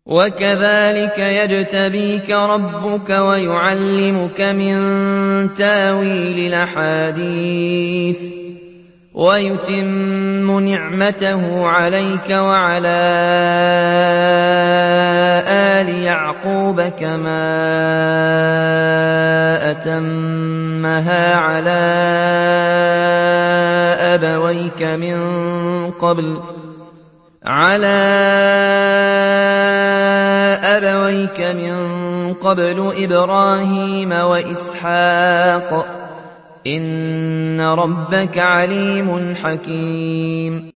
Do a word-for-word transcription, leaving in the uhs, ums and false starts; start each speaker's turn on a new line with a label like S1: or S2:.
S1: وكذلك يجتبيك ربك ويعلمك من تاويل الأحاديث ويتم نعمته عليك وعلى آل يعقوب كما أتمها على أبويك من قبل على أبويك من قبل إبراهيم وإسحاق إن ربك عليم حكيم